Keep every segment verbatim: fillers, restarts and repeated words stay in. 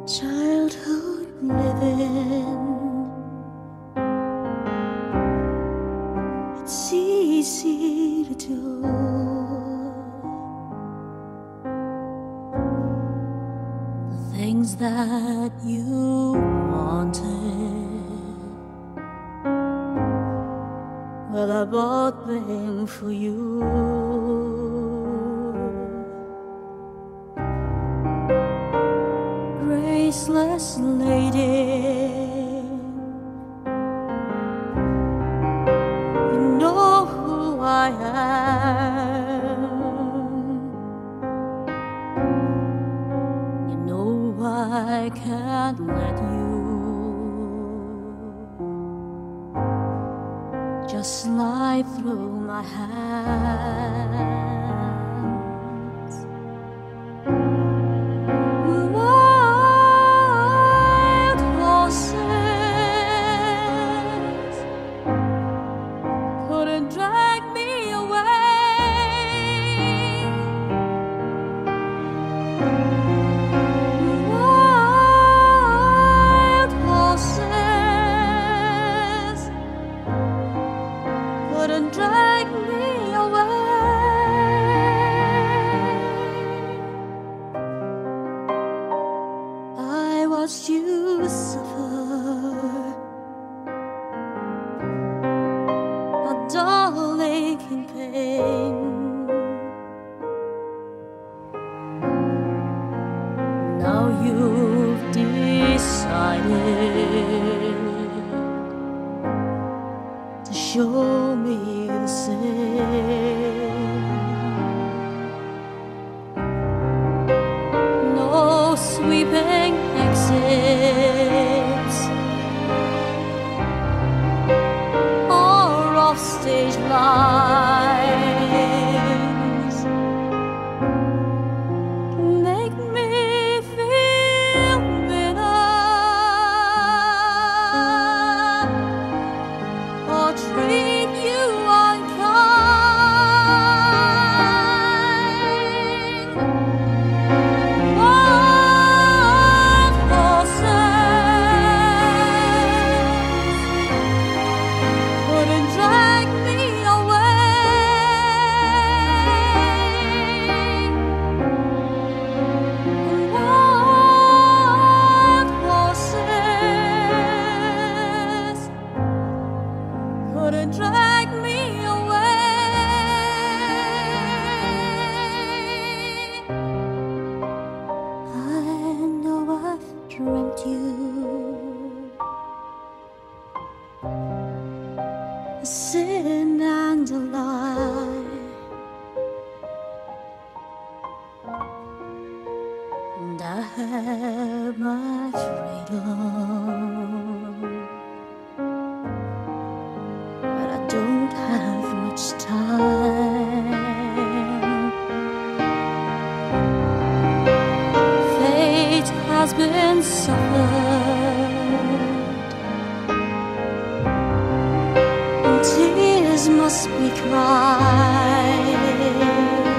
Childhood living, it's easy to do. The things that you wanted, well, I bought them for you. Graceless lady, you know who I am. You know I can't let you just slide through my hands. Drag me away. Wild horses couldn't drag me away. I watched you suffer, dull aching pain. Now you've decided to show me the same. No sweeping exits, stage lines make me feel bitter or treat you unkind. Wild horses couldn't drag me away. Wild horses couldn't drag me away. I know I've dreamt you a sin and a lie, and I have my freedom, but I don't have much time. Fate has been suffered, tears must be cried.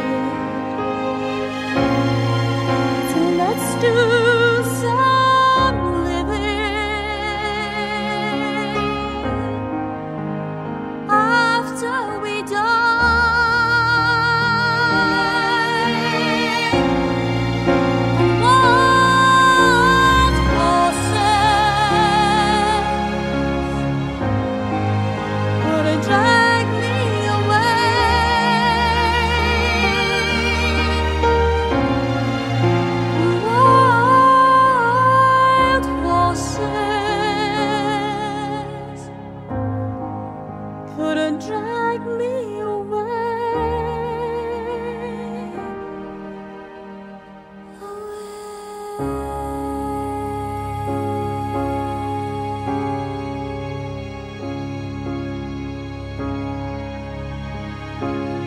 So let's do some living after we die. Wild horses couldn't drag me away. Wild horses couldn't drag me away.